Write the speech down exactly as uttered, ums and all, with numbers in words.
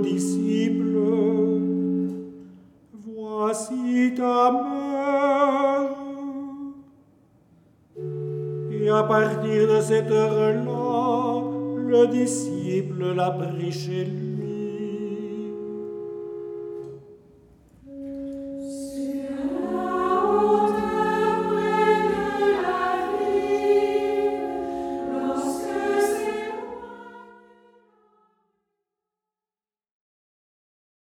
disciple, voici ta mère. Et à partir de cette heure-là, le disciple l'a pris chez lui.